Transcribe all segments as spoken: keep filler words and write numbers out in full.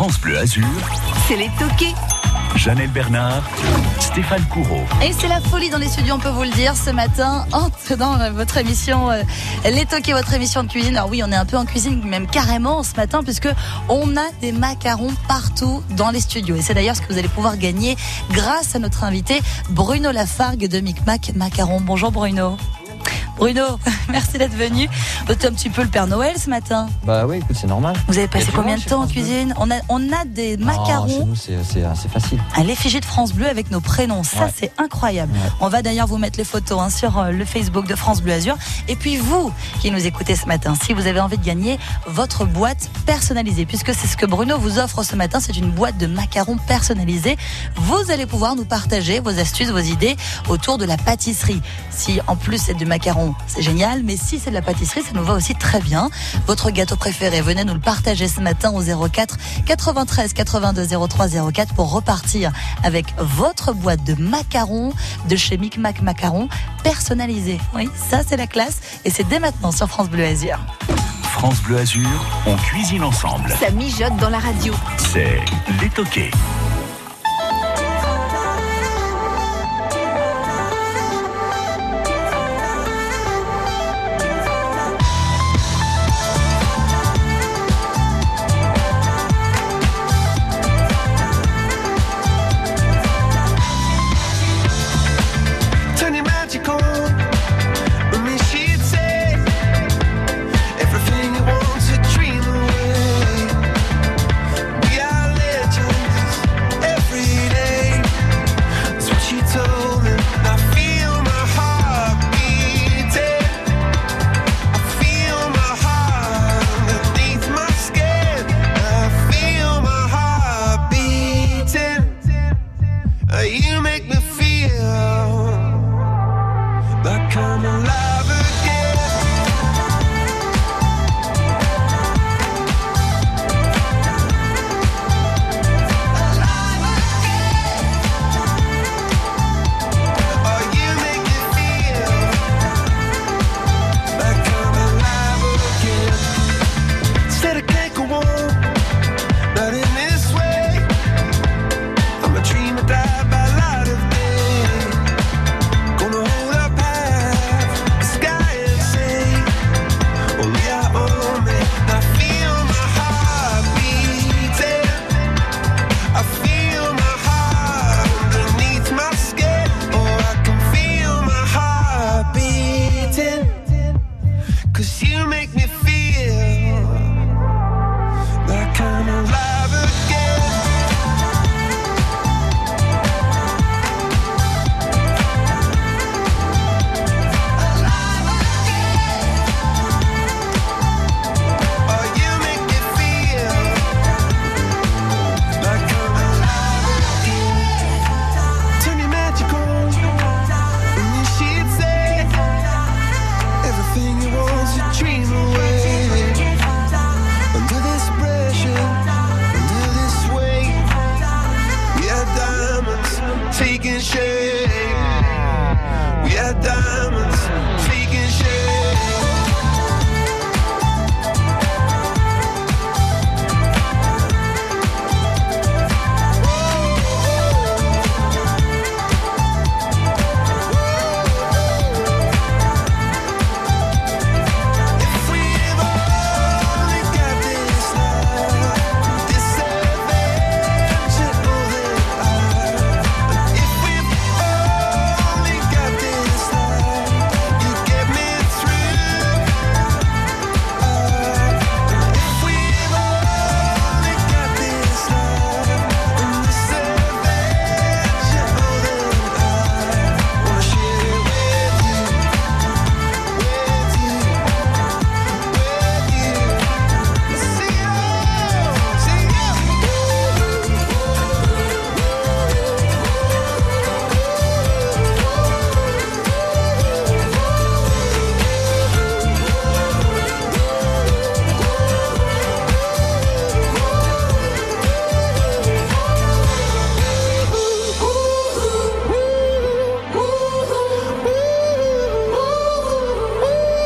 France Bleu Azur, c'est les toqués. Janelle Bernard, Stéphane Courreau. Et c'est la folie dans les studios, on peut vous le dire, ce matin, entre dans votre émission euh, Les Toqués, votre émission de cuisine. Alors oui, on est un peu en cuisine, même carrément ce matin, puisque on a des macarons partout dans les studios. Et c'est d'ailleurs ce que vous allez pouvoir gagner grâce à notre invité Bruno Lafargue de Micmac Macarons. Bonjour Bruno. Bruno, merci d'être venu. Vous êtes un petit peu le Père Noël ce matin. Bah oui, écoute, c'est normal. Vous avez passé combien de temps en cuisine ? On a, on a des macarons. Oh, chez nous, c'est, c'est assez facile. À l'effigie de France Bleu avec nos prénoms. Ça, ouais. c'est incroyable. Ouais. On va d'ailleurs vous mettre les photos hein, sur euh, le Facebook de France Bleu Azur. Et puis vous qui nous écoutez ce matin, si vous avez envie de gagner votre boîte personnalisée, puisque c'est ce que Bruno vous offre ce matin, c'est une boîte de macarons personnalisés. Vous allez pouvoir nous partager vos astuces, vos idées autour de la pâtisserie. Si en plus c'est du macaron, c'est génial, mais si c'est de la pâtisserie, ça nous va aussi très bien. Votre gâteau préféré, venez nous le partager ce matin au zéro quatre quatre-vingt-treize quatre-vingt-deux zéro trois zéro quatre pour repartir avec votre boîte de macarons de chez Micmac Macarons personnalisée. Oui, ça c'est la classe et c'est dès maintenant sur France Bleu Azur. France Bleu Azur, on cuisine ensemble. Ça mijote dans la radio. C'est Les Toqués.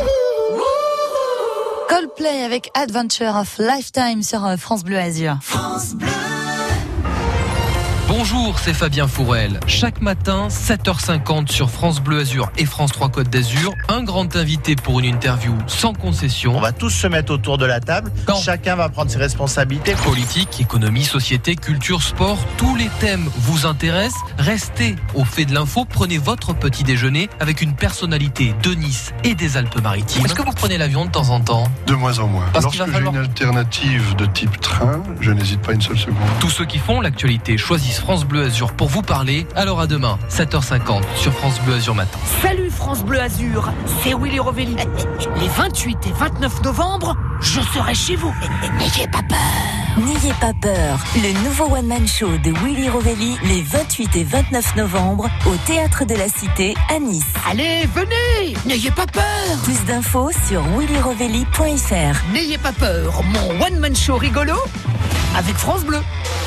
Coldplay avec Adventure of Lifetime sur France Bleu Azur. France Bonjour, c'est Fabien Fourel. Chaque matin, sept heures cinquante sur France Bleu Azur et France trois Côte d'Azur, un grand invité pour une interview sans concession. On va tous se mettre autour de la table. Quand Chacun va prendre ses responsabilités. Politique, économie, société, culture, sport, tous les thèmes vous intéressent. Restez au fait de l'info, prenez votre petit déjeuner avec une personnalité de Nice et des Alpes-Maritimes. Est-ce que vous prenez l'avion de temps en temps ? De moins en moins. Parce qu'il Lorsque va j'ai falloir- une alternative de type train, je n'hésite pas une seule seconde. Tous ceux qui font l'actualité choisissent France Bleu Azur pour vous parler. Alors à demain, sept heures cinquante sur France Bleu Azur Matin. Salut France Bleu Azur, c'est Willy Rovelli. Les vingt-huit et vingt-neuf novembre, je serai chez vous. N'ayez pas peur. N'ayez pas peur, le nouveau one-man show de Willy Rovelli les vingt-huit et vingt-neuf novembre au Théâtre de la Cité à Nice. Allez, venez, n'ayez pas peur. Plus d'infos sur willy rovelli point f r. N'ayez pas peur, mon one-man show rigolo avec France Bleu.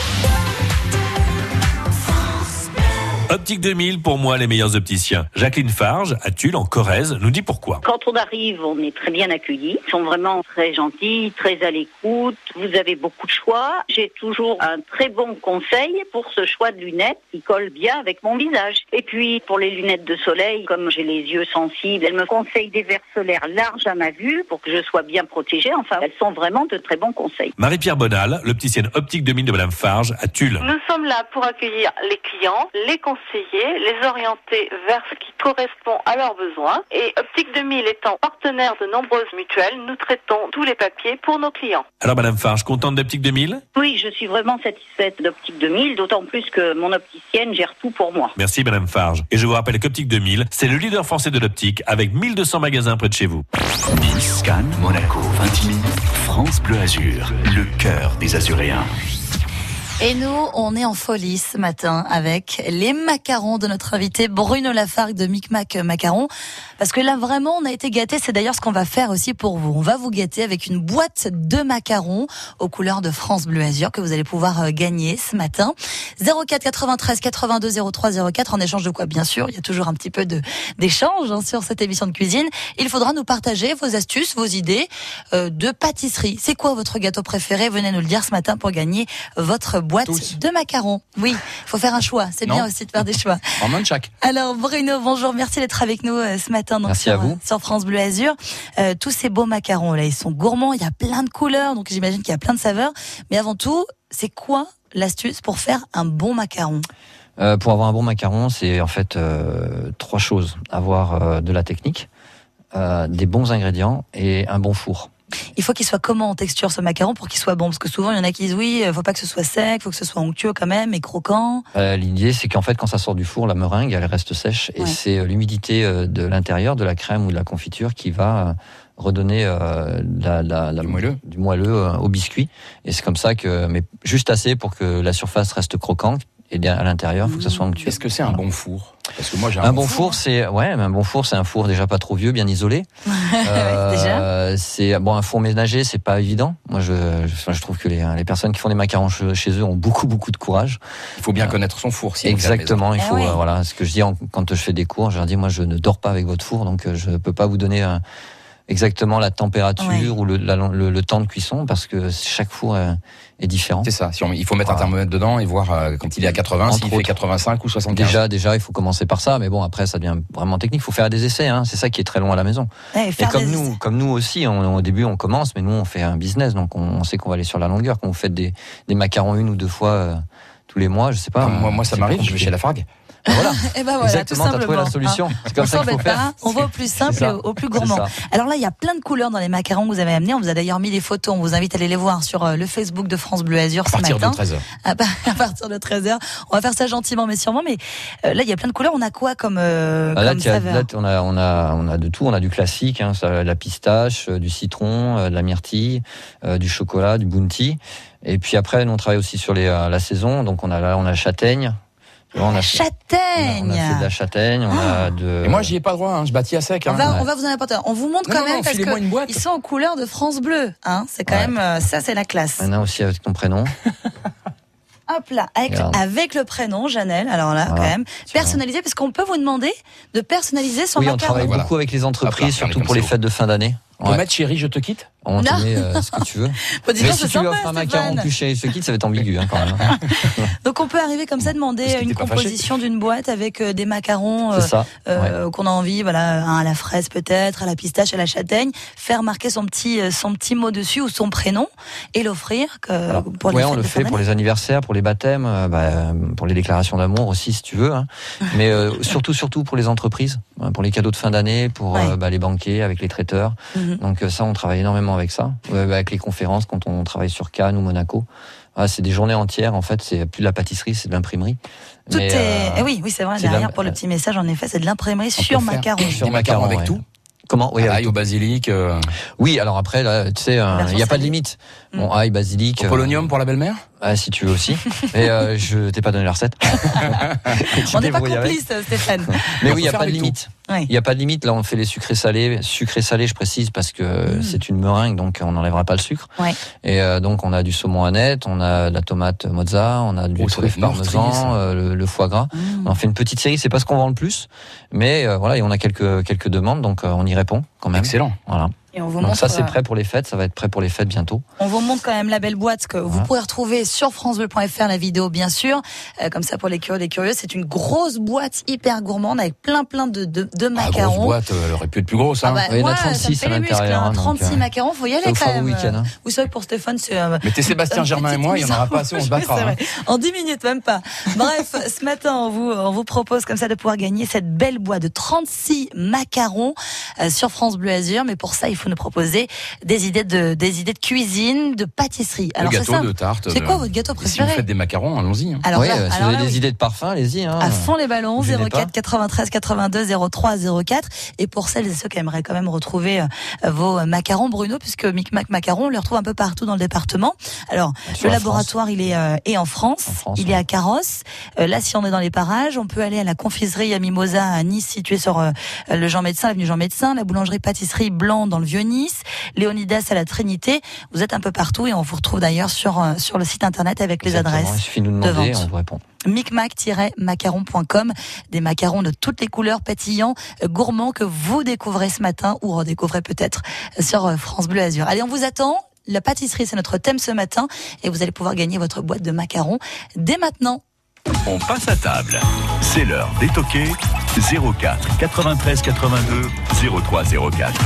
Optique deux mille, pour moi, les meilleurs opticiens. Jacqueline Farge, à Tulle, en Corrèze, nous dit pourquoi. Quand on arrive, on est très bien accueillis. Ils sont vraiment très gentils, très à l'écoute. Vous avez beaucoup de choix. J'ai toujours un très bon conseil pour ce choix de lunettes qui colle bien avec mon visage. Et puis, pour les lunettes de soleil, comme j'ai les yeux sensibles, elle me conseille des verres solaires larges à ma vue pour que je sois bien protégée. Enfin, elles sont vraiment de très bons conseils. Marie-Pierre Bonal, l'opticienne Optique deux mille de Madame Farge, à Tulle. Nous sommes là pour accueillir les clients, les conseiller, les orienter vers ce qui correspond à leurs besoins. Et Optique deux mille étant partenaire de nombreuses mutuelles, nous traitons tous les papiers pour nos clients. Alors Madame Farge, contente d'Optique deux mille ? Oui, je suis vraiment satisfaite d'Optique deux mille, d'autant plus que mon opticienne gère tout pour moi. Merci Madame Farge. Et je vous rappelle qu'Optique deux mille, c'est le leader français de l'optique avec mille deux cents magasins près de chez vous. Nice, Cannes, Monaco, Vintimille, France Bleu Azur, le cœur des Azuréens. Et nous, on est en folie ce matin avec les macarons de notre invité Bruno Lafargue de Micmac Macarons. Parce que là, vraiment, on a été gâtés. C'est d'ailleurs ce qu'on va faire aussi pour vous. On va vous gâter avec une boîte de macarons aux couleurs de France Bleu Azur que vous allez pouvoir gagner ce matin. zéro quatre quatre-vingt-treize quatre-vingt-deux zéro trois zéro quatre en échange de quoi, bien sûr. Il y a toujours un petit peu de d'échange hein, sur cette émission de cuisine. Il faudra nous partager vos astuces, vos idées euh, de pâtisserie. C'est quoi votre gâteau préféré ? Venez nous le dire ce matin pour gagner votre boîte Tous. de macarons. Oui, il faut faire un choix. C'est non. bien aussi de faire des choix. En main de chaque. Alors Bruno, bonjour, merci d'être avec nous euh, ce matin donc, merci sur, à vous. sur France Bleu Azur. Euh, tous ces beaux macarons là, ils sont gourmands, il y a plein de couleurs, donc j'imagine qu'il y a plein de saveurs. Mais avant tout, c'est quoi l'astuce pour faire un bon macaron ? Euh, pour avoir un bon macaron, c'est en fait euh, trois choses. Avoir euh, de la technique, euh, des bons ingrédients et un bon four. Il faut qu'il soit comment en texture ce macaron pour qu'il soit bon ? Parce que souvent il y en a qui disent oui, faut pas que ce soit sec, faut que ce soit onctueux quand même et croquant. Euh, l'idée c'est qu'en fait quand ça sort du four, la meringue elle reste sèche et ouais. c'est euh, l'humidité euh, de l'intérieur de la crème ou de la confiture qui va euh, redonner euh, la, la, la, du moelleux, du moelleux euh, au biscuit. Et c'est comme ça que, mais juste assez pour que la surface reste croquante. Et à l'intérieur, il faut que ça soit onctueux. Est-ce que c'est un bon four ? Parce que moi j'ai un, un bon bon four, four c'est ouais, mais un bon four, c'est un four déjà pas trop vieux, bien isolé. euh, déjà. C'est bon, un four ménager, c'est pas évident. Moi, je, je, je trouve que les, les personnes qui font des macarons chez eux ont beaucoup, beaucoup de courage. Il faut bien euh, connaître son four. Si exactement. Il faut, eh oui. euh, voilà, ce que je dis en, quand je fais des cours, je leur dis, moi, je ne dors pas avec votre four, donc je peux pas vous donner un, exactement la température oui. ou le, la, le, le temps de cuisson parce que chaque four est, est différent. C'est ça. Si on, il faut mettre voilà. un thermomètre dedans et voir euh, quand il est à quatre-vingts, Entre s'il autres. fait quatre-vingt-cinq ou soixante-quinze. Déjà, déjà, il faut commencer par ça, mais bon, après, ça devient vraiment technique. Il faut faire des essais. Hein. C'est ça qui est très long à la maison. Ouais, et comme nous, essais. comme nous aussi, on, au début, on commence, mais nous, on fait un business, donc on, on sait qu'on va aller sur la longueur. Quand vous faites des, des macarons une ou deux fois euh, tous les mois, je sais pas. Comme moi, moi, ça m'arrive. Je vais chez Lafargue. Voilà. Et ben voilà, exactement, tout t'as trouvé la solution. Hein. C'est comme on ça qu'il faut faire. Pas, on va au plus simple et au, au plus gourmand. Alors là, il y a plein de couleurs dans les macarons que vous avez amenés. On vous a d'ailleurs mis les photos. On vous invite à aller les voir sur le Facebook de France Bleu Azur ce matin. À partir de treize heures. À, à partir de treize heures. On va faire ça gentiment mais sûrement. Mais euh, là, il y a plein de couleurs. On a quoi comme, euh, ah, là, comme saveur ? Là, on a, on a, on a de tout. On a du classique, hein, ça, la pistache, du citron, euh, de la myrtille, euh, du chocolat, du bounty. Et puis après, nous on travaille aussi sur les, euh, la saison. Donc on a là, on a la châtaigne. On a, châtaigne. On a, on a fait de la châtaigne, on ah. a de. Et moi, j'y ai pas droit. Hein, je bâtis à sec. Hein. On va, ouais. on va vous en apporter. On vous montre non, quand non, même parce que ils sont en couleur de France Bleu. Hein, c'est quand ouais. même euh, ça, c'est la classe. On a aussi avec ton prénom. Hop là, avec, avec le prénom, Janelle. Alors là, voilà. quand même, personnalisé, parce qu'on peut vous demander de personnaliser son oui, macaron. Oui, on travaille voilà. beaucoup avec les entreprises, là, surtout pour les fêtes de fin d'année. On peut ouais. mettre chérie, je te quitte. On te met euh, ce que tu veux. Bon, dis mais donc, si c'est tu lui sympa, offres un Stéphane. macaron plus chez ce kit, ça va être ambigu hein, quand même. Donc on peut arriver comme ça, demander Est-ce que une t'es pas composition d'une boîte avec euh, des macarons euh, C'est ça. euh, qu'on a envie, voilà, un à la fraise peut-être, à la pistache, à la châtaigne, faire marquer son petit euh, son petit mot dessus ou son prénom et l'offrir que, Alors, pour les ouais, fêtes on le de fin fait pour d'année. les anniversaires, pour les baptêmes, euh, bah, pour les déclarations d'amour aussi si tu veux. Hein. Mais euh, surtout, surtout pour les entreprises, hein, pour les cadeaux de fin d'année, pour Ouais. euh, bah, les banquets avec les traiteurs. Mhm. Donc euh, ça, on travaille énormément avec ça, euh, avec les conférences quand on travaille sur Cannes ou Monaco. Ah, c'est des journées entières. En fait, c'est plus de la pâtisserie, c'est de l'imprimerie. Tout Mais, est. euh, eh oui, oui, c'est vrai. c'est de Derrière, la- pour le petit message, en effet, c'est de l'imprimerie On sur peut faire macaron. sur Des macarons avec ouais. tout. Comment Oui, avec Ail au basilic. Euh... Oui, alors après, là, tu sais, euh, il n'y a pas de limite. Bon, ail, basilic. Au polonium pour la belle-mère. Ah, si tu veux aussi. Mais euh, je t'ai pas donné la recette. On n'est pas complices, Stéphane. Mais On oui, il peut n'y a faire pas de avec limite. Oui. Il n'y a pas de limite. Là, on fait les sucrés salés. Sucrés salés, je précise, parce que Mmh. c'est une meringue, donc on n'enlèvera pas le sucre. Ouais. Et euh, donc, on a du saumon aneth, on a de la tomate mozza, on a du Oh, ça doit truffe être meurtrier, parmesan, ça. euh, le, le foie gras. Mmh. On fait une petite série. C'est pas ce qu'on vend le plus, mais euh, voilà, et on a quelques quelques demandes, donc euh, on y répond quand même. Excellent. Voilà. Et on vous Donc montre. ça, c'est euh, prêt pour les fêtes. Ça va être prêt pour les fêtes bientôt. On vous montre quand même la belle boîte que vous Ouais. pourrez retrouver sur francebleu point f r, la vidéo bien sûr. Euh, comme ça pour les curieux, les curieux, c'est une grosse boîte hyper gourmande avec plein plein de de, de Ah, grosse macarons. boîte, euh, elle aurait pu être plus grosse. Hein. Ah bah, Oui, il y en a moi, trente-six ça me fait à les muscles, l'intérieur, hein. hein, donc, trente-six euh, macarons, faut y aller ça vous quand fera même. au week-end, hein. Vous savez que pour Stéphane, c'est. euh, Mettez Sébastien une Germain et petite moi, il y en mise aura pas assez, on se Oui, battra. c'est hein. vrai. En dix minutes, même pas. Bref, ce matin, on vous, on vous propose comme ça de pouvoir gagner cette belle boîte de trente-six macarons euh, sur France Bleu Azur. Mais pour ça, il faut nous proposer des idées de, des idées de cuisine, de pâtisserie. De Alors, c'est gâteau, ça. de tarte. C'est de- quoi votre gâteau Et si préféré? vous faites des macarons, allons-y. hein. Alors oui, là, euh, si alors vous là, avez des oui. idées de parfum, allez-y. Hein. À fond les ballons, Gênez zéro pas. quatre quatre-vingt-treize quatre-vingt-deux zéro trois zéro quatre. Et pour celles et ceux qui aimeraient quand même retrouver euh, vos macarons, Bruno, puisque Micmac Macaron, on les retrouve un peu partout dans le département. Alors, Sur le la laboratoire, il est, euh, est en France. En France, il ouais. est à Carrosse. Euh, là, si on est dans les parages, on peut aller à la confiserie à Mimosa à Nice, située sur euh, le Jean Médecin, l'avenue Jean Médecin, la boulangerie pâtisserie Blanc dans le Vieux-Nice, Léonidas à la Trinité. Vous êtes un peu partout et on vous retrouve d'ailleurs sur, euh, sur le site internet avec les Exactement. adresses. Il suffit de nous de demander, vente. on vous répond. micmac tiret macaron point com, des macarons de toutes les couleurs, pétillants, euh, gourmands, que vous découvrez ce matin ou redécouvrez peut-être euh, sur euh, France Bleu Azur. Allez, on vous attend. La pâtisserie, c'est notre thème ce matin et vous allez pouvoir gagner votre boîte de macarons dès maintenant. On passe à table. C'est l'heure des toqués. zéro quatre quatre-vingt-treize quatre-vingt-deux zéro trois zéro quatre.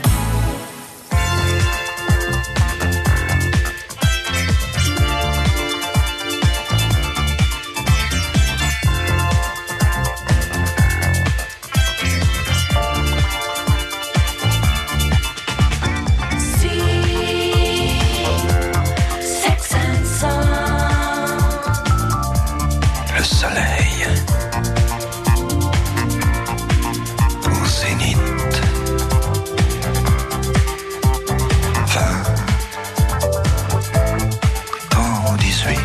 Le soleil au zénith. Vingt ans, dix-huit.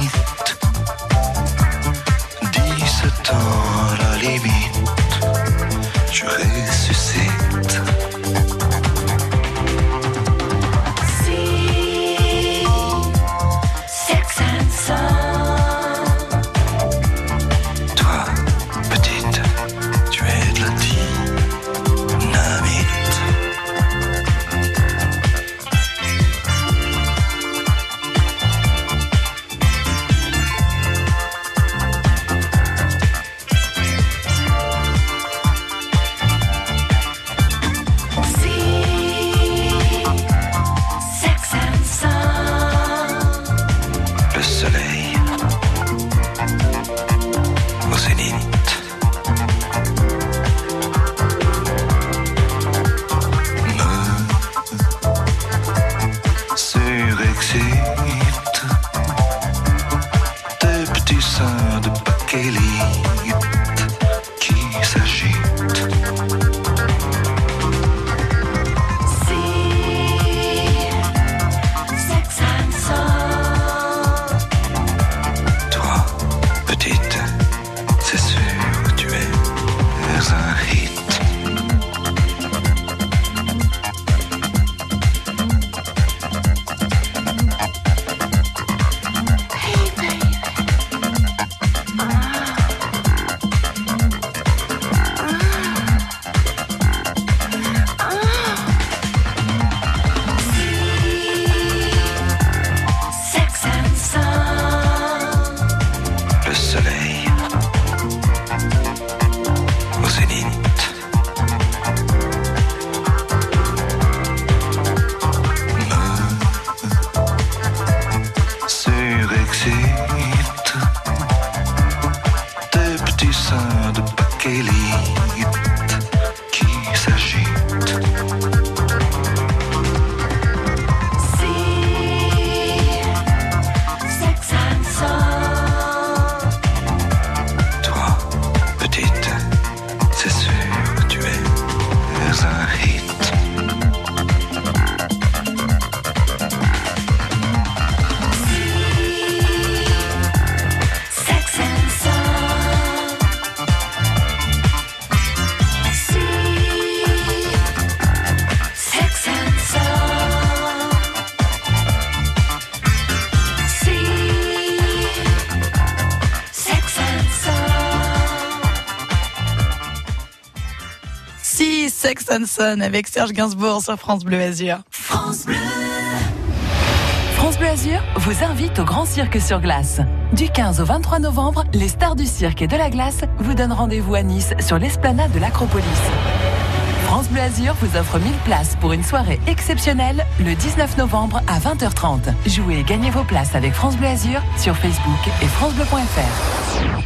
Dix-sept ans, la limite. Je ressuscite. Toi, petite, tu es de la dynamite. Le soleil au zénith. Me surexcite. Tes petits seins de bakélite qui s'agitent. Toi, petite, c'est sûr, tu es un hit. petite, des petits seins de bakélite qui s'agitent. Toi, petite, c'est sûr, tu es un hit. Sex and Son. Si. Sex and Son. Si. Sex and Son. Si, Sex and Son avec Serge Gainsbourg sur France Bleu Azur. France Bleu. France Bleu Azur vous invite au Grand Cirque sur Glace. Du quinze au vingt-trois novembre, les stars du cirque et de la glace vous donnent rendez-vous à Nice sur l'esplanade de l'Acropolis. France Bleu Azur vous offre mille places pour une soirée exceptionnelle le dix-neuf novembre à vingt heures trente. Jouez et gagnez vos places avec France Bleu Azur sur Facebook et francebleu point f r.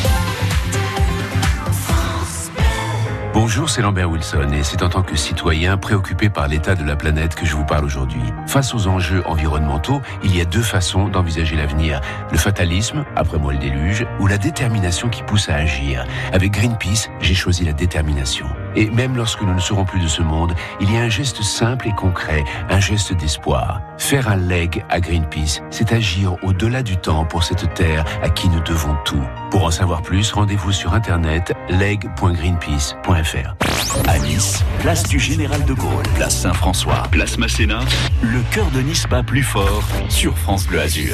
Bonjour, c'est Lambert Wilson et c'est en tant que citoyen préoccupé par l'état de la planète que je vous parle aujourd'hui. Face aux enjeux environnementaux, il y a deux façons d'envisager l'avenir. Le fatalisme, après moi le déluge, ou la détermination qui pousse à agir. Avec Greenpeace, j'ai choisi la détermination. Et même lorsque nous ne serons plus de ce monde, il y a un geste simple et concret, un geste d'espoir. Faire un leg à Greenpeace, c'est agir au-delà du temps pour cette terre à qui nous devons tout. Pour en savoir plus, rendez-vous sur internet leg point greenpeace point f r. À Nice, place du Général de Gaulle, place Saint-François, place Masséna, le cœur de Nice bat plus fort sur France Bleu Azur.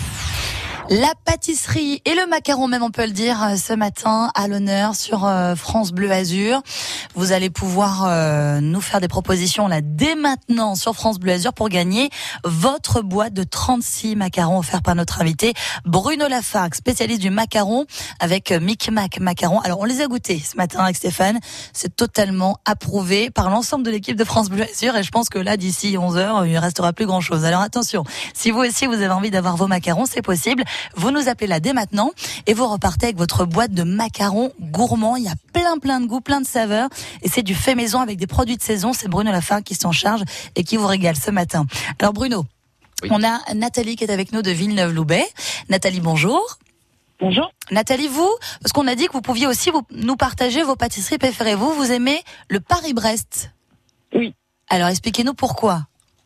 La pâtisserie et le macaron, même on peut le dire, ce matin à l'honneur sur euh, France Bleu Azur. Vous allez pouvoir euh, nous faire des propositions là dès maintenant sur France Bleu Azur pour gagner votre boîte de trente-six macarons offerts par notre invité Bruno Lafargue, spécialiste du macaron avec Mic Mac Macaron. Alors on les a goûtés ce matin avec Stéphane, c'est totalement approuvé par l'ensemble de l'équipe de France Bleu Azur et je pense que là d'ici onze heures il ne restera plus grand chose. Alors attention, si vous aussi vous avez envie d'avoir vos macarons, c'est possible. Vous nous appelez là dès maintenant et vous repartez avec votre boîte de macarons gourmands. Il y a plein plein de goûts, plein de saveurs et c'est du fait maison avec des produits de saison. C'est Bruno Lafargue qui s'en charge et qui vous régale ce matin. Alors Bruno, oui. On a Nathalie qui est avec nous de Villeneuve-Loubet. Nathalie, bonjour. Bonjour. Nathalie, vous, parce qu'on a dit que vous pouviez aussi vous, nous partager vos pâtisseries préférées. Vous, vous aimez le Paris-Brest. Oui. Alors expliquez-nous pourquoi.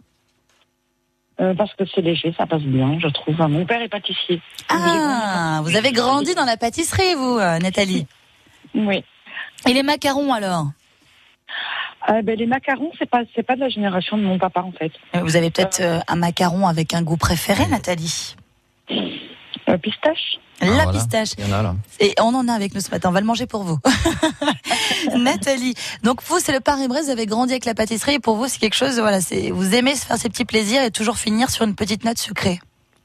Euh, parce que c'est léger, ça passe bien, je trouve. Mon père est pâtissier. Ah, vous avez grandi dans la pâtisserie, vous, euh, Nathalie. Oui. Et les macarons, alors euh, ben, les macarons, c'est pas, c'est pas de la génération de mon papa, en fait. Vous avez peut-être euh, un macaron avec un goût préféré, Nathalie? euh, Pistache. La ah, voilà. pistache. Il y en a là. Et on en a avec nous ce matin. On va le manger pour vous. Nathalie. Donc vous, c'est le Paris-Brest. Vous avez grandi avec la pâtisserie. Et pour vous, c'est quelque chose. Voilà, c'est vous aimez se faire ces petits plaisirs et toujours finir sur une petite note sucrée.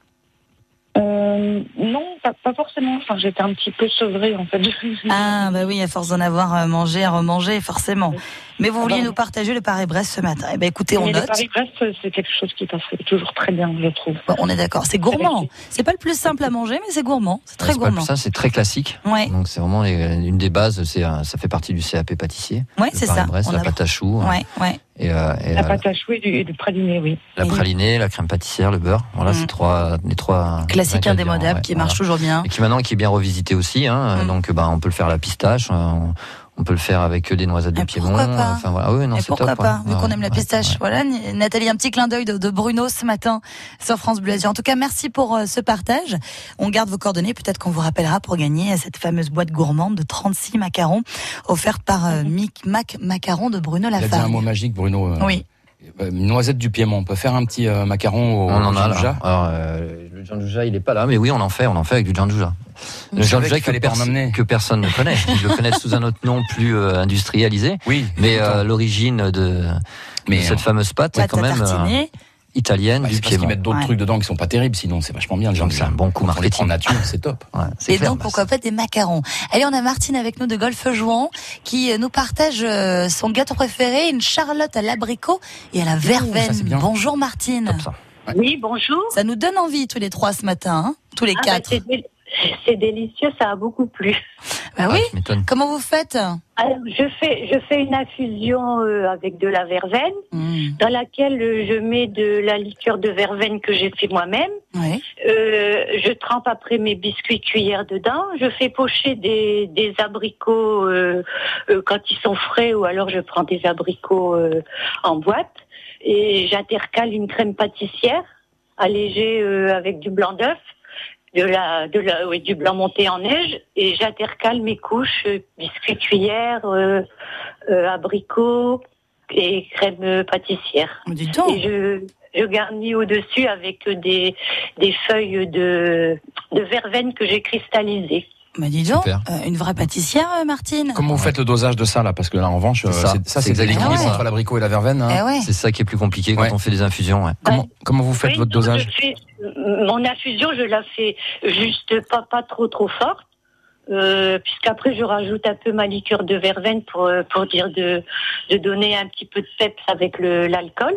Euh, non, pas, pas forcément. Enfin, j'étais un petit peu sevrée en fait. Ah bah oui, à force d'en avoir mangé, à remanger, forcément. Mais vous vouliez ah bah, nous partager le Paris-Brest ce matin. Eh ben écoutez, on mais note. Le Paris-Brest, c'est quelque chose qui passe toujours très bien, je trouve. Bon, on est d'accord. C'est gourmand. C'est pas le plus simple à manger, mais c'est gourmand. C'est très ouais, c'est gourmand. Pas le plus simple, c'est très classique. Ouais. Donc c'est vraiment les, une des bases. C'est un, ça fait partie du C A P pâtissier. Ouais, c'est ça. Brest, la a... pâte à choux. Ouais, ouais. Et, euh, et, la pâte à choux et du, et du praliné, oui. La pralinée, la crème pâtissière, le beurre. Voilà, mmh. c'est trois, les trois classiques indémodables ouais, qui voilà. marchent toujours bien. Et qui maintenant qui est bien revisité aussi. Hein, mmh. Donc, bah, on peut le faire à la pistache. On, on peut le faire avec des noisettes de et Piémont. Pourquoi pas enfin, voilà. oui, non, et c'est pourquoi top, pas, ouais. vu qu'on ouais, aime la ouais, pistache. Ouais. Voilà, Nathalie, un petit clin d'œil de, de Bruno ce matin sur France Bleu Azur. En tout cas, merci pour euh, ce partage. On garde vos coordonnées. Peut-être qu'on vous rappellera pour gagner cette fameuse boîte gourmande de trente-six macarons offerte par euh, Mic Mac Macaron de Bruno Lafargue. Il a dit un mot magique, Bruno. Euh, oui. Euh, noisette du Piémont. On peut faire un petit euh, macaron au, on en au a gianduja. Alors, euh, le gianduja, il est pas là, mais oui, on en fait. On en fait avec du gianduja. Le gianduja que, pers- que personne ne connaît. Ils le connaissent sous un autre nom plus euh, industrialisé. Oui. Mais euh, l'origine de, mais de cette fameuse pâte, ouais, est quand même euh, italienne bah, du Piémont. Parce qu'ils mettent d'autres ouais. trucs dedans qui sont pas terribles, sinon c'est vachement bien le gianduja. C'est un bon coup marketing. En nature, c'est top. Ouais, c'est et clair, donc, bah, pourquoi pas des macarons. Allez, on a Martine avec nous de Golfe-Jouan qui nous partage son gâteau préféré, une charlotte à l'abricot et à la verveine. Ouh, ça, bonjour Martine. Top, ça. Ouais. Oui, bonjour. Ça nous donne envie tous les trois ce matin. Hein. tous les Ah, quatre. bah, c'est, dé- c'est délicieux, ça a beaucoup plu. Bah oui. Comment vous faites? Alors, je fais, je fais une infusion euh, avec de la verveine, mmh. dans laquelle euh, je mets de la liqueur de verveine que j'ai fait moi-même. Ouais. Euh, je trempe après mes biscuits cuillères dedans. Je fais pocher des, des abricots euh, euh, quand ils sont frais, ou alors je prends des abricots euh, en boîte. Et j'intercale une crème pâtissière allégée euh, avec du blanc d'œuf. De la, de la, oui, du blanc monté en neige, et j'intercale mes couches, euh, biscuits cuillères, euh, euh, abricots et crème pâtissière. Dis donc. Et je, je garnis au-dessus avec des, des feuilles de, de verveine que j'ai cristallisées. Bah dis donc, Super. euh, une vraie pâtissière, euh, Martine. Comment vous faites le dosage de ça là? Parce que là en revanche, euh, C'est ça. c'est, ça C'est c'est l'équilibre exactement ça. entre l'abricot et la verveine. Hein. Eh ouais. C'est ça qui est plus compliqué quand Ouais. on fait des infusions. Ouais. Comment, comment vous faites Oui, votre donc, dosage? je fais, mon infusion, je la fais juste pas, pas trop trop forte. Euh, puisqu'après je rajoute un peu ma liqueur de verveine pour, pour dire de, de donner un petit peu de peps avec le, l'alcool.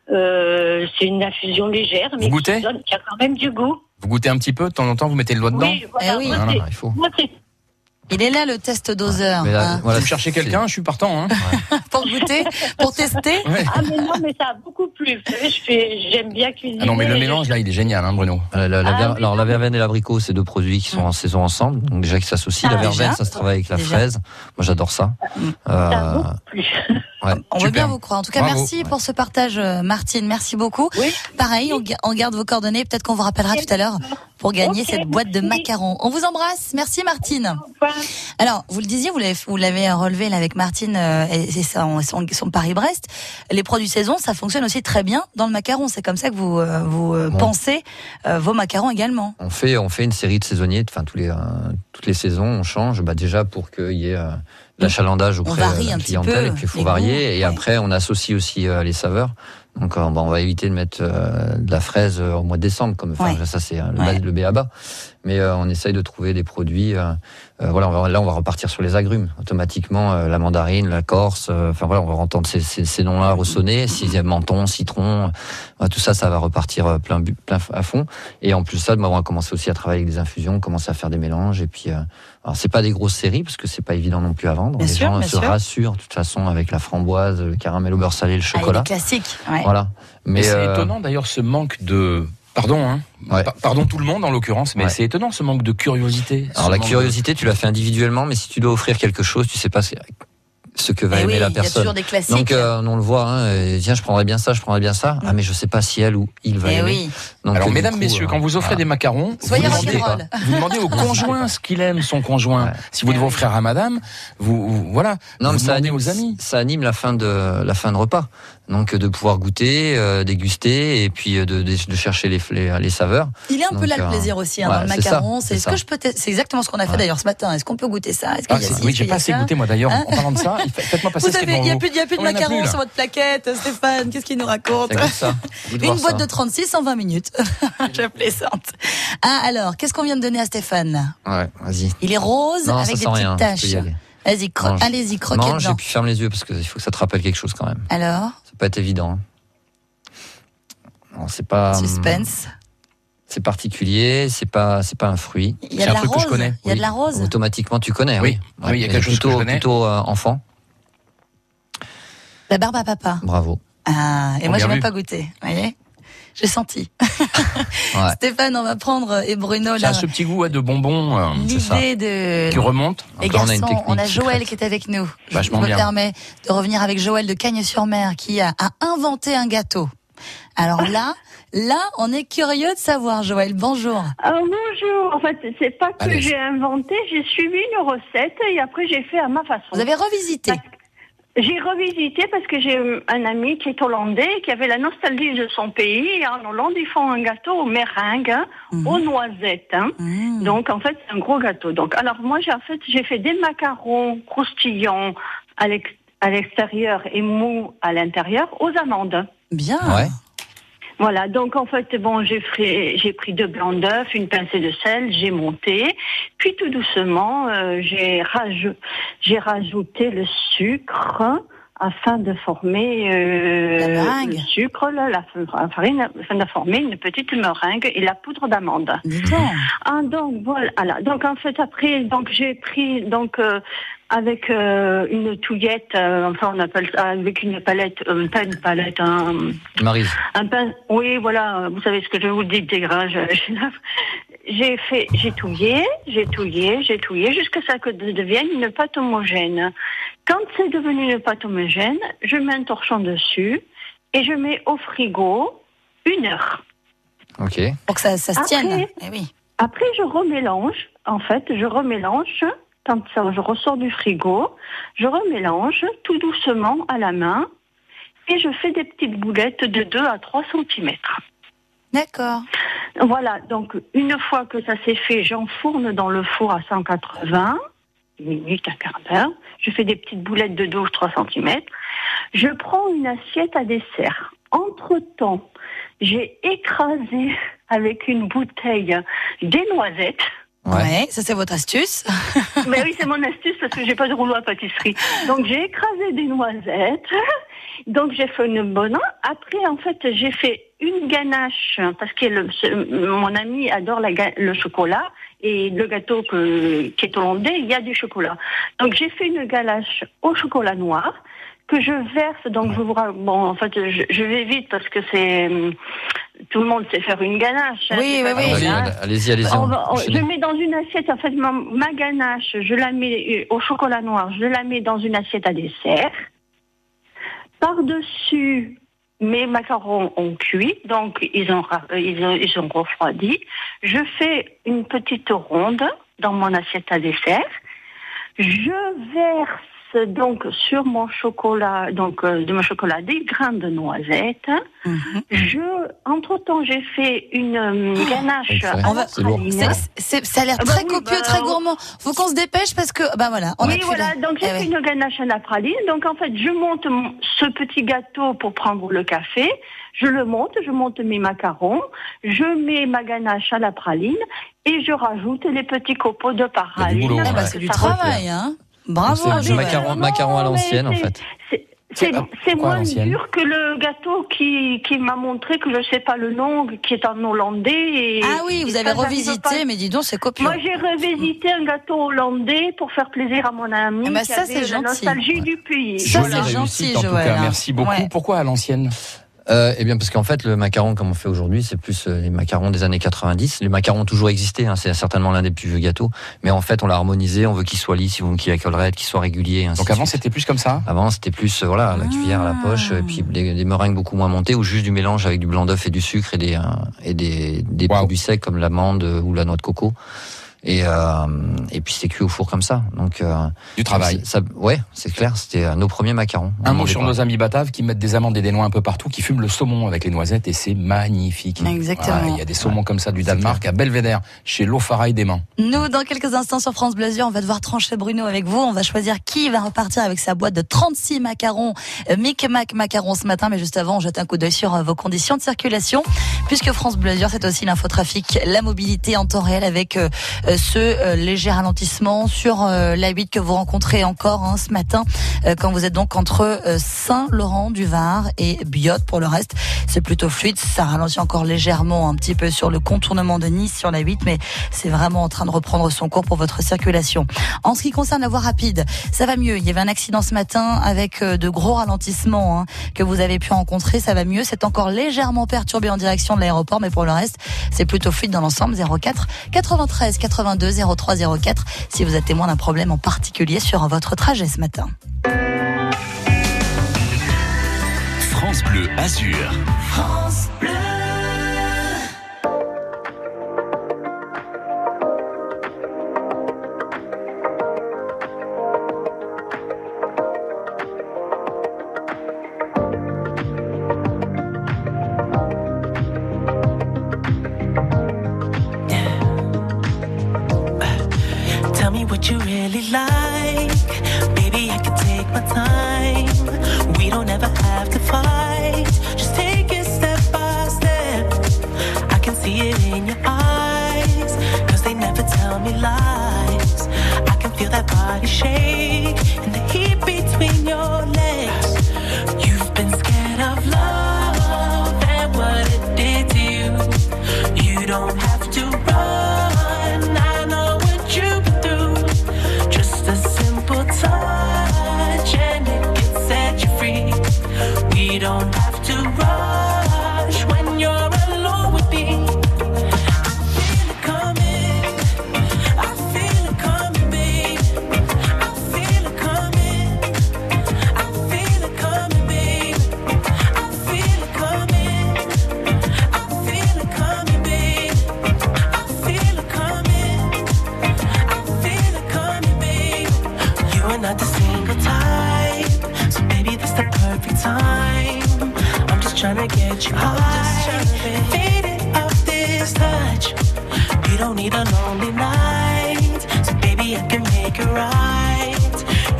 Euh, c'est une infusion légère, mais Vous goûtez qui, donne, qui a quand même du goût. Vous goûtez un petit peu, de temps en temps vous mettez le doigt dedans? Oui, voilà, Eh oui. moi, Non, non, c'est- non, il faut. moi, c'est Il est là le test doseur. Mais là, hein. voilà, si vous cherchez c'est- quelqu'un, je suis partant. Hein. Pour goûter, pour tester. Ouais. Ah mais non, mais ça a beaucoup plu. Vous savez, je fais, j'aime bien cuisiner. Ah non mais le et mélange là il est génial hein, Bruno. Euh, la, la Ah ver- oui, alors la verveine et l'abricot, c'est deux produits qui sont en saison ensemble, donc déjà qui s'associent. Ah, la verveine, déjà ça se travaille avec la Déjà. fraise. Moi, j'adore ça. Ça a Euh, beaucoup plu. ouais. On veut Super. bien vous croire. En tout cas, Bravo. merci pour ce partage, euh, Martine. Merci beaucoup. Oui. Pareil, on, ga- on garde vos coordonnées. Peut-être qu'on vous rappellera tout à l'heure pour gagner Ok, cette boîte de merci. macarons. On vous embrasse. Merci, Martine. Au revoir. Alors, vous le disiez, vous l'avez, vous l'avez relevé là avec Martine euh, et c'est son, son, son Paris-Brest. Les produits saison, ça fonctionne aussi très bien dans le macaron. C'est comme ça que vous, euh, vous euh, Bon. pensez euh, vos macarons également. On fait, on fait une série de saisonniers. Enfin, tous les, euh, toutes les saisons, on change. Bah, déjà pour qu'il y ait euh, de l'achalandage auprès varie de un la petit clientèle. peu Et puis il faut les varier. goûts, Et ouais. après, on associe aussi euh, les saveurs. Donc, euh, bah, on va éviter de mettre euh, de la fraise euh, au mois de décembre, comme enfin, Ouais. ça c'est euh, le, Ouais. bas- le B A B A. Mais euh, on essaye de trouver des produits. Euh, euh, voilà, on va, là, on va repartir sur les agrumes. Automatiquement, euh, la mandarine, la corse. euh, Enfin voilà, on va entendre ces, ces, ces noms-là ressonner. S'il y a menton, citron, euh, tout ça, ça va repartir euh, plein, bu- plein f- à fond. Et en plus de ça, bah, on va commencer aussi à travailler avec des infusions, commencer à faire des mélanges. Et puis, euh, alors c'est pas des grosses séries parce que c'est pas évident non plus à vendre. Bien les sûr, gens bien se sûr. rassurent de toute façon avec la framboise, le caramel au beurre salé, le Ah, il y a chocolat. des classiques. Ouais. Voilà. Mais Mais c'est euh, étonnant d'ailleurs ce manque de... Pardon, hein. Ouais. Pa- Pardon tout le monde en l'occurrence, mais Ouais. c'est étonnant ce manque de curiosité. ce Alors la manque de- curiosité, tu la fais individuellement, mais si tu dois offrir quelque chose, tu sais pas ce ce que va Eh aimer oui, la il y a personne. toujours des classiques. Donc euh, on le voit, hein, euh, tiens, je prendrais bien ça, je prendrais bien ça. Ah mais je sais pas si elle ou il va Eh aimer. oui. Donc, Alors euh, du mesdames, coup, messieurs, euh, quand vous offrez voilà. des macarons, Soyez vous demandez, rock'n'roll. vous demandez au conjoint ce qu'il aime, son conjoint. Ouais. Si vous devez offrir à madame, vous, vous- voilà, Non, vous mais ça demandez anime, aux amis. ça anime la fin de la fin de repas. Donc euh, de pouvoir goûter, euh, déguster et puis euh, de, de, de chercher les, les les saveurs. Il est un peu Donc, là le euh, plaisir aussi hein, ouais, dans le c'est ça, macaron. C'est, c'est est-ce ça. que je peux te- c'est exactement ce qu'on a fait Ouais. d'ailleurs ce matin. Est-ce qu'on peut goûter ça? Est-ce qu'il Ah, y a c'est- ci, oui, est-ce j'ai qu'il y pas a assez ça goûté moi d'ailleurs. Hein En parlant de ça, il fait- faites-moi passer Vous ce qui est avez, il devant n'y a vous. plus, il y a plus de On en a macarons plus, là. sur votre plaquette, Stéphane. Qu'est-ce qu'il nous raconte? C'est comme ça. Vous devez Une voir boîte ça. de trente-six en vingt minutes. Je plaisante. Ah, alors, qu'est-ce qu'on vient de donner à Stéphane? Ouais, vas-y. Il est rose Non, avec ça des sent petites rien. Tu peux y taches. aller. Vas-y, cro- Mange. allez-y, croquez Mange dedans. et puis ferme les yeux parce qu'il faut que ça te rappelle quelque chose quand même. Alors, Ça peut pas être évident. hein. Non, c'est pas. hum, suspense. C'est particulier, c'est pas, c'est pas un fruit. Il y a C'est de un la truc que je rose. connais. Il y a de Oui. la rose. Automatiquement, tu connais. Oui. Oui, Oui, il y a quelque chose que plutôt, je connais. plutôt euh, enfant. La barbe à papa. Bravo. Ah, et Oh, moi, j'ai bien même vu. pas goûté. Vous voyez? J'ai senti. Ouais. Stéphane, on va prendre, et Bruno, Ça là, a ce petit goût ouais, de bonbons euh, l'idée de... qui remonte. Et Donc là, on a une garçons, on a, technique Joël secrète. qui est avec nous. Vachement Je me bien. permets de revenir avec Joël de Cagnes-sur-Mer qui a, a inventé un gâteau. Alors là, là, on est curieux de savoir, Joël. Bonjour. Alors, bonjour. En fait, c'est pas que Allez. j'ai inventé, j'ai suivi une recette et après j'ai fait à ma façon. Vous avez revisité. J'ai revisité parce que j'ai un ami qui est hollandais qui avait la nostalgie de son pays. Et en Hollande, ils font un gâteau aux meringues, hein, Mhm. aux noisettes. Hein. Mmh. Donc, en fait, c'est un gros gâteau. Donc, alors moi, j'ai en fait, j'ai fait des macarons croustillants à l'ex- à l'extérieur et mous à l'intérieur aux amandes. Bien. Ouais. Voilà, donc en fait, bon, j'ai pris, j'ai pris deux blancs d'œufs, une pincée de sel, j'ai monté, puis tout doucement, euh, j'ai, rajou- j'ai rajouté le sucre afin de former euh, La le sucre, la, la farine, afin de former une petite meringue et la poudre d'amande. Ah, donc voilà. Donc en fait après, donc j'ai pris donc euh, avec euh, une touillette, euh, enfin on appelle ça avec une palette, euh, pas une palette, un. Maryse. Un pain. Oui, voilà. Vous savez ce que je vous dis, des grains. J'ai fait, j'ai touillé, j'ai touillé, j'ai touillé jusqu'à ce que ça devienne une pâte homogène. Quand c'est devenu une pâte homogène, je mets un torchon dessus et je mets au frigo une heure. Ok. Pour que ça, ça se tienne. Après, eh oui. après, je remélange. En fait, je remélange. Quand ça, je ressors du frigo, je remélange tout doucement à la main et je fais des petites boulettes de deux à trois centimètres. D'accord. Voilà, donc une fois que ça s'est fait, j'enfourne dans le four à cent quatre-vingts minutes, un quart d'heure. Je fais des petites boulettes de deux ou trois centimètres. Je prends une assiette à dessert. Entre-temps, j'ai écrasé avec une bouteille des noisettes. Ouais, ouais, ça c'est votre astuce. Mais oui, c'est mon astuce parce que j'ai pas de rouleau à pâtisserie. Donc j'ai écrasé des noisettes. Donc j'ai fait une bonne. Après, en fait, j'ai fait une ganache parce que le, mon ami adore la, le chocolat et le gâteau que, qui est hollandais, il y a du chocolat. Donc j'ai fait une ganache au chocolat noir que je verse. Donc je vous bon, en fait, je, je vais vite parce que c'est tout le monde sait faire une ganache. Oui, oui, oui. Allez-y, allez-y. On va, on, je mets dans une assiette. En fait, ma, ma ganache, je la mets au chocolat noir. Je la mets dans une assiette à dessert. Par-dessus, mes macarons ont cuit, donc ils ont, ils ont, ils ont refroidi. Je fais une petite ronde dans mon assiette à dessert. Je verse donc sur mon chocolat, donc euh, de mon chocolat, des grains de noisettes. Mm-hmm. Je, entre temps, j'ai fait une euh, ganache. Oh, va, c'est c'est, c'est, ça a l'air très bah, copieux, bah, très gourmand. Faut qu'on se dépêche parce que, bah voilà. On oui, a voilà. le... Donc j'ai eh fait ouais. une ganache à la praline. Donc en fait, je monte mon, ce petit gâteau pour prendre le café. Je le monte, je monte mes macarons, je mets ma ganache à la praline et je rajoute les petits copeaux de praline. Boulot, ah bah, c'est du travail, hein. Bravo. C'est du macaron, macaron à l'ancienne, en fait. C'est, c'est, c'est moins dur que le gâteau qui, qui m'a montré que je ne sais pas le nom, qui est en hollandais. Et, ah oui, vous avez revisité, mais dis donc, c'est copieux. Moi, j'ai revisité un gâteau hollandais pour faire plaisir à mon ami ah bah qui ça, avait c'est la gentil. nostalgie ouais. du pays. Ça, voilà. c'est gentil, en tout Joël. cas, merci beaucoup. Ouais. Pourquoi à l'ancienne? Euh, eh bien parce qu'en fait le macaron comme on fait aujourd'hui c'est plus euh, les macarons des années quatre-vingt-dix. Les macarons ont toujours existé, hein, c'est certainement l'un des plus vieux gâteaux, mais en fait on l'a harmonisé, on veut qu'il soit lisse, on veut qu'il ait collerette, qu'il soit régulier. Donc avant c'était plus comme ça. Avant c'était plus euh, voilà la cuillère à la poche, et puis des, des meringues beaucoup moins montées ou juste du mélange avec du blanc d'œuf et du sucre et des euh, et des, des wow. produits secs comme l'amande ou la noix de coco. Et euh, et puis c'est cuit au four comme ça. Donc euh, du travail. Ça, ouais, c'est clair. C'était euh, nos premiers macarons. Un mot sur nos amis bataves qui mettent des amandes et des noix un peu partout, qui fument le saumon avec les noisettes et c'est magnifique. Exactement. Il ouais, y a des saumons ouais. comme ça du Danemark à Belvédère chez Lofaraï des Mains. Nous, dans quelques instants sur France Bleu Azur, on va devoir trancher Bruno avec vous. On va choisir qui va repartir avec sa boîte de trente-six macarons euh, Mic Mac macarons ce matin. Mais juste avant, on jette un coup d'œil sur euh, vos conditions de circulation, puisque France Bleu Azur, c'est aussi l'infotrafic, la mobilité en temps réel avec euh, ce euh, léger ralentissement sur euh, l'A huit que vous rencontrez encore hein, ce matin euh, quand vous êtes donc entre euh, Saint-Laurent-du-Var et Biot. Pour le reste, c'est plutôt fluide. Ça ralentit encore légèrement un petit peu sur le contournement de Nice sur l'A huit, mais c'est vraiment en train de reprendre son cours pour votre circulation. En ce qui concerne la voie rapide, ça va mieux. Il y avait un accident ce matin avec euh, de gros ralentissements hein, que vous avez pu rencontrer. Ça va mieux. C'est encore légèrement perturbé en direction de l'aéroport, mais pour le reste, c'est plutôt fluide dans l'ensemble. zéro quatre quatre-vingt-treize quatre-vingt-deux zéro trois zéro quatre si vous êtes témoin d'un problème en particulier sur votre trajet ce matin. France Bleu Azur. France Bleu. Tell me what you really like. Baby, I can take my time. We don't ever have to fight. Just take it step by step. I can see it in your eyes. Cause they never tell me lies. I can feel that body shake and the heat between your legs.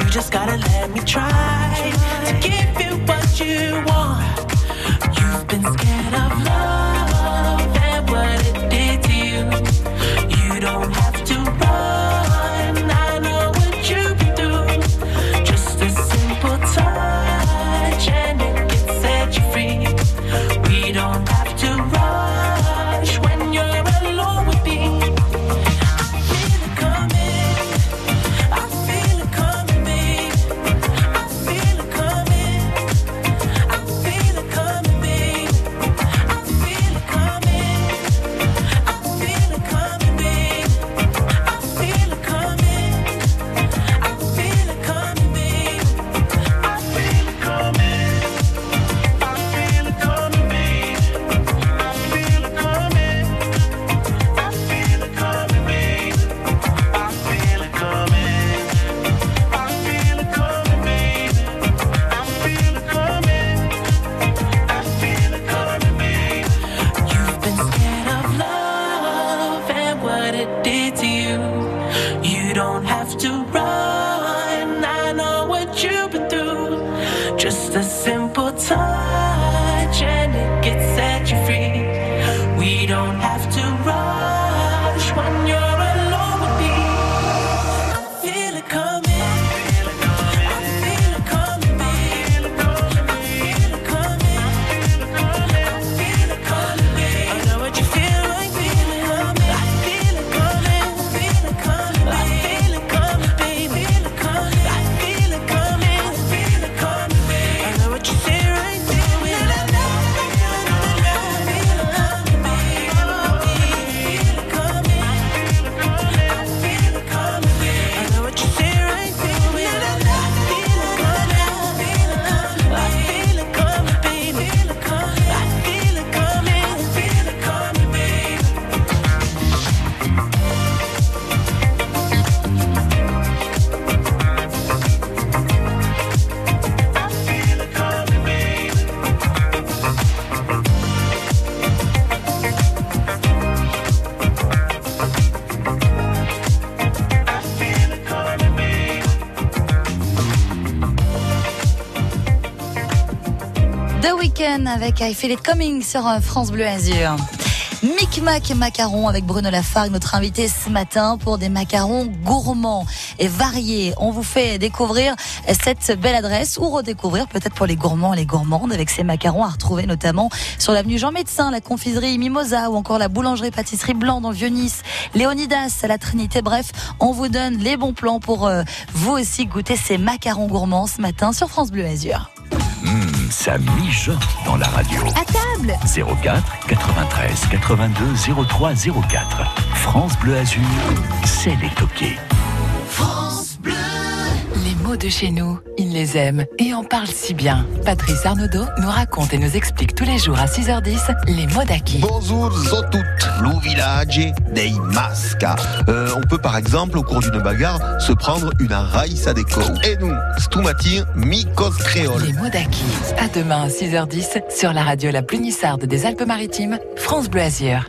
You just gotta let me try to give you what you want. You've been scared of love and what it did to you. You don't have to run, I know what you've been through. Just a simple touch and it can set you free. We don't have to rush when you're alone with me. I feel it coming, I feel it coming, babe. I feel it coming, I feel it coming, babe. I feel it coming, I feel it coming, babe. I feel it coming, I feel it coming, babe. I feel it coming, I feel it coming, babe. I feel it coming, I feel it coming, babe. I feel it coming, I feel it coming, babe. I feel it coming, I feel it coming, babe. You've been scared of love and what it did to you. You don't have to run, I know what you've been through. Just a simple touch and it can set you free. We don't have to rush when you're alone with me. I feel it coming, I feel it coming, babe. I feel it coming, I feel it coming, babe. I know what you feel like, feel it coming. I feel it coming, feel it coming, I feel it coming, babe. Feel it coming, I feel it coming, feel it coming, babe. I know what you feel right, feel it. The Weeknd avec I Feel It Coming sur France Bleu Azur. Micmac Macarons avec Bruno Lafargue, notre invité ce matin pour des macarons gourmands et variés. On vous fait découvrir cette belle adresse ou redécouvrir peut-être pour les gourmands et les gourmandes avec ces macarons à retrouver notamment sur l'avenue Jean Médecin, la confiserie Mimosa ou encore la boulangerie-pâtisserie Blanc dans le Vieux-Nice, Léonidas à la Trinité. Bref, on vous donne les bons plans pour euh, vous aussi goûter ces macarons gourmands ce matin sur France Bleu Azur. Mmh, ça mijote dans la radio. À table. zéro quatre quatre-vingt-treize quatre-vingt-deux zéro trois zéro quatre. France Bleu Azur, c'est les toqués. France Bleu. Les mots de chez nous, ils les aiment et en parlent si bien. Patrice Arnaudot nous raconte et nous explique tous les jours à six heures dix les mots d'acquis. Bonjour a tutti, le village dei masca. Euh, on peut par exemple au cours d'une bagarre se prendre une raïssa de cou. Et nous, stumatin, micos créole. Les mots d'acquis. À demain à six heures dix sur la radio la plus nissarde des Alpes-Maritimes, France Bleu Azur.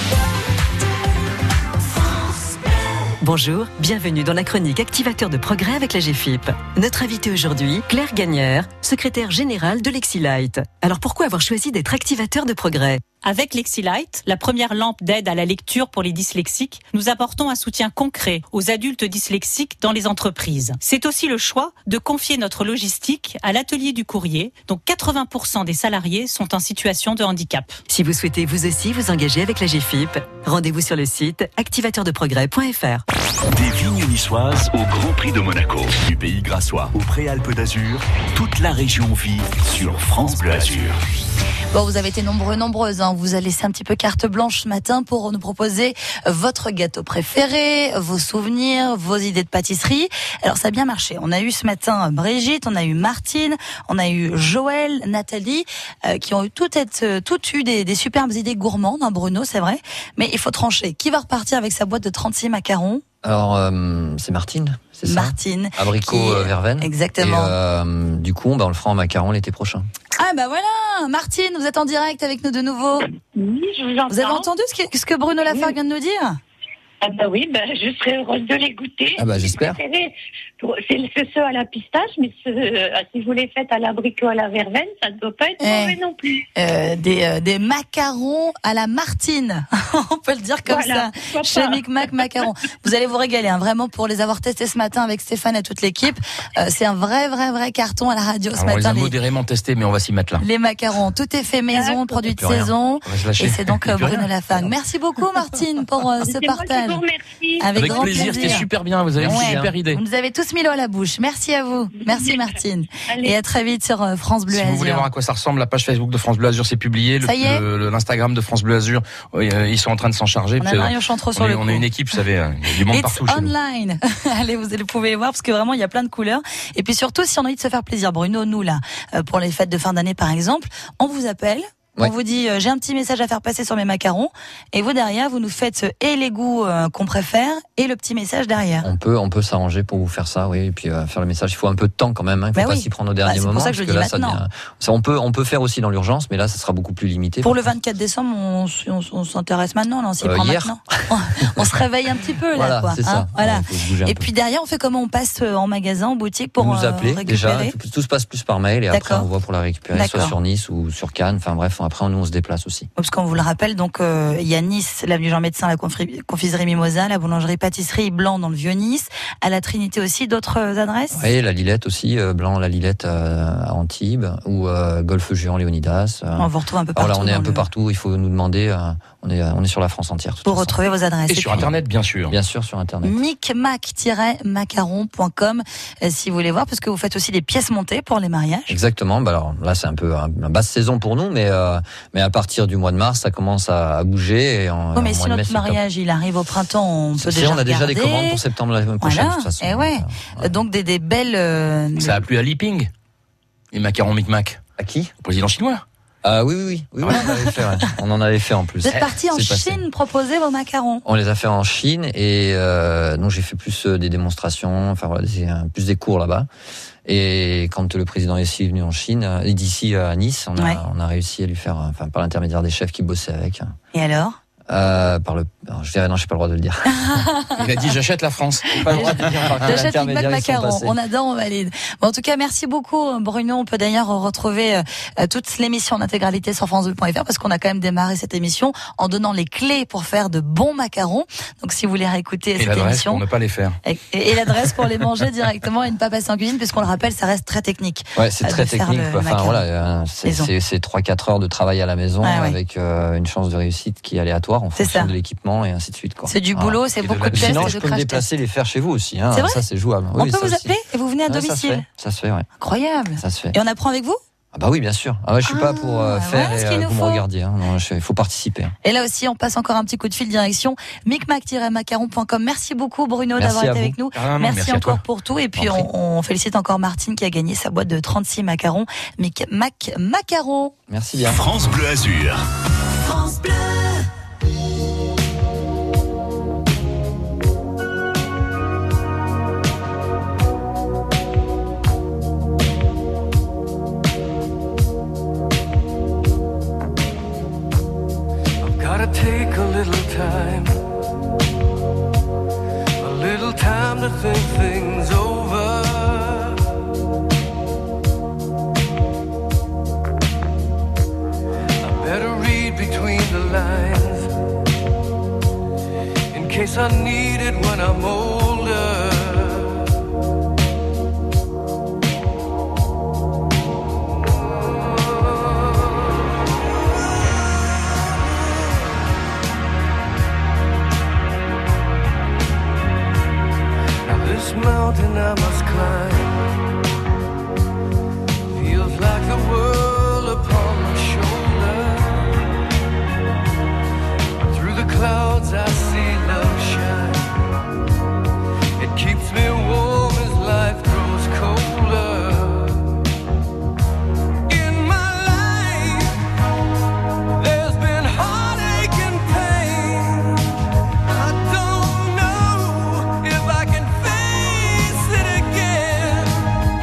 Bonjour, bienvenue dans la chronique Activateur de progrès avec la G F I P. Notre invitée aujourd'hui, Claire Gagnère, secrétaire générale de Lexilight. Alors pourquoi avoir choisi d'être activateur de progrès ? Avec Lexilight, la première lampe d'aide à la lecture pour les dyslexiques, nous apportons un soutien concret aux adultes dyslexiques dans les entreprises. C'est aussi le choix de confier notre logistique à l'atelier du courrier, dont quatre-vingts pour cent des salariés sont en situation de handicap. Si vous souhaitez vous aussi vous engager avec la G F I P, rendez-vous sur le site activateur de progrès point f r. Des vignes niçoises au Grand Prix de Monaco, du Pays Grassois au Préalpes d'Azur, toute la région vit sur France Bleu Azur. Bon, vous avez été nombreux, nombreuses. Hein. Vous a laissé un petit peu carte blanche ce matin pour nous proposer votre gâteau préféré, vos souvenirs, vos idées de pâtisserie. Alors, ça a bien marché. On a eu ce matin Brigitte, on a eu Martine, on a eu Joël, Nathalie, euh, qui ont eu toutes, être, toutes eu des, des superbes idées gourmandes. Hein, Bruno, c'est vrai. Mais il faut trancher. Qui va repartir avec sa boîte de trente-six macarons ? Alors, euh, c'est Martine, c'est ça ? Martine. Abricot qui... euh, verveine. Exactement. Et euh, du coup, bah, on le fera en macaron l'été prochain. Ah bah voilà, Martine, vous êtes en direct avec nous de nouveau. Oui, je vous entends. Vous avez entendu ce que, ce que Bruno Lafargue vient de nous dire ? Ah bah oui, bah, je serais heureuse de les goûter. Ah bah j'espère. Pour- C'est c'est ceux à la pistache, mais ceux, euh, si vous les faites à l'abricot, à la verveine, ça ne doit pas être Eh. mauvais non plus. Euh, des, euh, des macarons à la Martine. On peut le dire comme Voilà, ça. pourquoi Chez pas. Micmac Macarons. Vous allez vous régaler, hein, vraiment, pour les avoir testés ce matin avec Stéphane et toute l'équipe. Euh, c'est un vrai, vrai, vrai carton à la radio ce Alors, on les matin. a Les, modérément testés, mais on va s'y mettre là. les macarons, tout est fait maison, produit de Plus rien. saison. On va se lâcher. Et c'est donc euh, Plus rien. Bruno Lafargue. Merci beaucoup, Martine, pour euh, ce C'est moi qui partage. vous remercie. Avec, Avec grand plaisir, c'était super bien. Vous avez une Ouais. super idée. Vous nous avez tous mis l'eau à la bouche. Merci à vous. Merci Martine. Allez. Et à très vite sur euh, France Bleu Si Azur. vous voulez voir à quoi ça ressemble, la page Facebook de France Bleu Azur c'est publié. Le, Ça y est le- le- l'Instagram de France Bleu Azur, oui, euh, ils sont en train de s'en charger. On a C'est- Marion Chantreau sur on est, le on coup. est une équipe, vous savez, euh, il y a du monde It's partout chez nous. online. Allez, vous allez pouvez voir parce que vraiment il y a plein de couleurs. Et puis surtout, si on a envie de se faire plaisir, Bruno, nous là, euh, pour les fêtes de fin d'année par exemple, on vous appelle. Ouais. On vous dit, euh, j'ai un petit message à faire passer sur mes macarons. Et vous, derrière, vous nous faites euh, et les goûts euh, qu'on préfère et le petit message derrière. On peut, on peut s'arranger pour vous faire ça, oui, et puis euh, faire le message. Il faut un peu de temps quand même, hein. Il faut Bah pas oui. s'y prendre au dernier Bah, c'est pour moment. ça que je parce le là, dis ça maintenant. devient- ça, on peut, on peut faire aussi dans l'urgence, mais là, ça sera beaucoup plus limité. Pour le vingt-quatre décembre, on, s- on, s- on s'intéresse maintenant, là, on s'y Euh, prend hier. maintenant. On se réveille un petit peu, là, Voilà, quoi. c'est ça. hein, voilà. Ouais, faut se bouger un Et peu. puis derrière, on fait comment? On passe euh, en magasin, en boutique pour Vous nous euh, appelez déjà, récupérer. tout, tout se passe plus par mail et après D'accord. on voit pour la récupérer soit D'accord. sur Nice ou sur Cannes. Enfin bref, après nous on se déplace aussi. Parce qu'on vous le rappelle, donc euh, il y a Nice, l'avenue Jean Médecin, la confri- confiserie Mimosa, la boulangerie pâtisserie Blanc dans le Vieux Nice, à la Trinité aussi, d'autres euh, adresses. Et la Lillette aussi, euh, Blanc la Lillette euh, à Antibes ou euh, Golfe Géant Léonidas. euh. On vous retrouve un peu Alors partout. là, on est un dans peu le- partout. Il faut nous demander. euh, on est, on est sur la France entière. de toute Pour façon. retrouver vos adresses. Et sur puis, Internet, bien sûr. Bien sûr, sur Internet. micmac-macaron point com euh, si vous voulez voir, parce que vous faites aussi des pièces montées pour les mariages. Exactement. Bah alors là, c'est un peu un, un basse saison pour nous, mais euh, mais à partir du mois de mars, ça commence à, à bouger. Et en, Oh, mais en si mois de mai, notre c'est top. mariage il arrive au printemps, on peut C'est- déjà on a déjà des regarder. commandes pour septembre l'année prochaine. Voilà. De toute façon. Et ouais. Donc des, des belles. euh, Ça a plu à Liping, les macarons Micmac. À qui? Au président chinois. Ah oui, oui, oui. oui, oui, on, en avait fait, ouais. On en avait fait en plus. Vous êtes parti en C'est passé. Chine proposer vos macarons. On les a fait en Chine et euh, donc j'ai fait plus euh, des démonstrations, enfin voilà, des, euh, plus des cours là-bas. Et quand le président est venu en Chine, euh, et d'ici à Nice, on a, Ouais. on a réussi à lui faire, euh, enfin par l'intermédiaire des chefs qui bossaient avec, Et alors? euh, par le, alors, je dirais non, j'ai pas le droit de le dire. Il a dit j'achète la France. Pas le droit de le dire par quel J'achète Micmac intermédiaire ils sont Macaron. passés. On adore, on valide. Bon, en tout cas, merci beaucoup, Bruno. On peut d'ailleurs retrouver euh, toute l'émission en intégralité sur francebleu point f r parce qu'on a quand même démarré cette émission en donnant les clés pour faire de bons macarons. Donc, si vous voulez réécouter Et cette l'adresse émission. pour ne pas les faire. Et, et l'adresse pour les manger directement et ne pas passer en cuisine, puisqu'on le rappelle, ça reste très technique. Ouais, c'est euh, très de faire technique. le quoi. Enfin macaron. voilà, euh, c'est Maison. c'est- c'est trois quatre heures de travail à la maison Ouais, ouais. avec euh, une chance de réussite qui est aléatoire en C'est fonction ça. de l'équipement et ainsi de suite. quoi. C'est du Voilà. boulot, c'est Et de beaucoup la- de tests Sinon, et je de peux me crash déplacer, tests. les faire chez vous aussi. Hein. C'est vrai Ça, c'est jouable. On Oui, peut ça vous aussi. appeler et vous venez à Ouais, ça se domicile. fait. Ça se fait, ouais. Incroyable. Ça se fait. Et on apprend avec vous? Ah bah oui, bien sûr. Ah ouais, je suis pas pour euh, Ah, faire voilà ce et qu'il euh, nous vous me faut. regardiez. Hein. Non, je- il faut participer. hein. Et là aussi, on passe encore un petit coup de fil direction micmac-macaron point com. Merci beaucoup, Bruno, Merci d'avoir à été vous. avec nous. Ah non, merci, merci à encore toi. pour tout. Et puis, En prie. on, on félicite encore Martine qui a gagné sa boîte de trente-six macarons. Micmac Macaron. Merci bien. France Bleu Azur. France Bleu. I've gotta take a little time, a little time to think things over. I better read between the lines in case I need it when I'm older. Now this mountain I must climb feels like the world upon my shoulder. Through the clouds I see love shine. It keeps me warm as life grows colder. In my life, there's been heartache and pain. I don't know if I can face it again.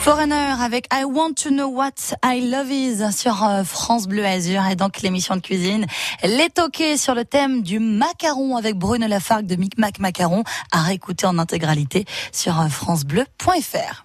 Foreigner avec I Want to Know What I Love Is sur France Bleu Azur, et donc l'émission de cuisine Les Toqués sur le thème du macaron avec Bruno Lafargue de Micmac Macaron à réécouter en intégralité sur francebleu point fr.